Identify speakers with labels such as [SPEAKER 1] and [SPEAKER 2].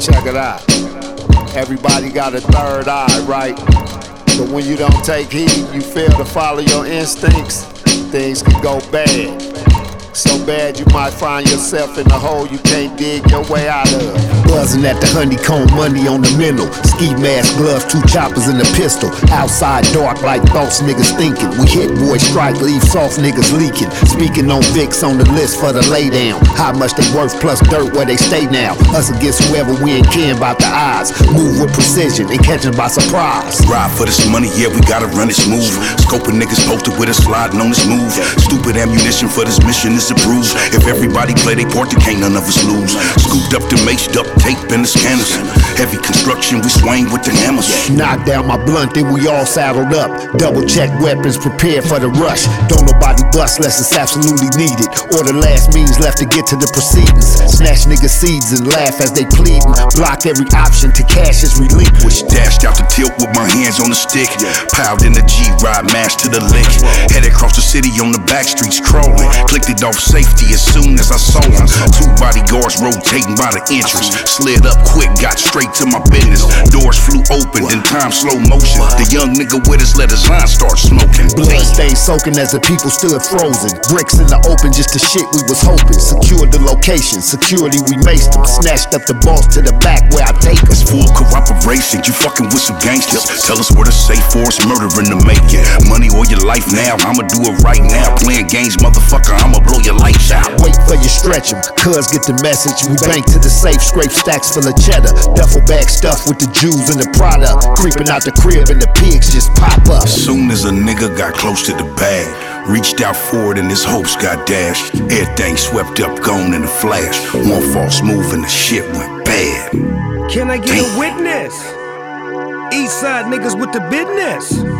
[SPEAKER 1] Check it out. Everybody got a third eye, right? But when you don't take heed, you fail to follow your instincts, things can go bad. So bad you might find yourself in a hole you can't dig your way out of.
[SPEAKER 2] Buzzing at the honeycomb, money on the mental. Ski mask, gloves, 2 choppers and a pistol. Outside dark like thoughts niggas thinking. We hit boy strike, leave soft niggas leaking. Speaking on Vicks on the list for the lay down. How much they worth plus dirt where they stay now. Us against whoever we ain't caring about the odds. Move with precision and catch them by surprise.
[SPEAKER 3] Ride for this money, yeah, we gotta run it smooth. Scoping niggas posted with a sliding on this move. Stupid ammunition for this mission is approved. If everybody play their part, then can't none of us lose. Scooped up the mace, duct tape and the scanners. Heavy construction, we swing with the hammers.
[SPEAKER 2] Knock down my blunt, then we all saddled up. Double check weapons, prepared for the rush. Don't nobody bust unless it's absolutely needed, or the last means left to get to the proceedings. Snatch niggas' seeds and laugh as they pleading. Block every option to cash is relinquished.
[SPEAKER 3] Dashed out the tilt with my hands on the stick. Piled in the G-Ride, mashed to the lick. Headed across the city on the back streets crawling. Clicked it off safety as soon as I saw him. 2 bodyguards rotating by the entrance. Slid up quick, got straight to my business. Doors flew open, in time slow motion. The young nigga with us let his line start smoking.
[SPEAKER 2] Blood stained soaking as the people stood frozen. Bricks in the open, just the shit we was hoping. Secured the location, security we maced them. Snatched up the boss to the back where I take us.
[SPEAKER 3] Full cooperation, you fucking with some gangsters. Tell us where to safe for us, murder in the making. Money or your life now, I'ma do it right now. Playing games, motherfucker, I'ma blow your lights out.
[SPEAKER 2] Wait for you stretch them, cuz get the message. We bank to the safe, scrape stacks full of cheddar. Duffel bag stuffed with the Jews and the product. Creeping out the crib and the pigs just pop up.
[SPEAKER 3] Soon as a nigga got close to the bag, reached out for it and his hopes got dashed. Everything swept up, gone in a flash. One false move and the shit went bad.
[SPEAKER 4] Can I get a witness? Eastside niggas with the business.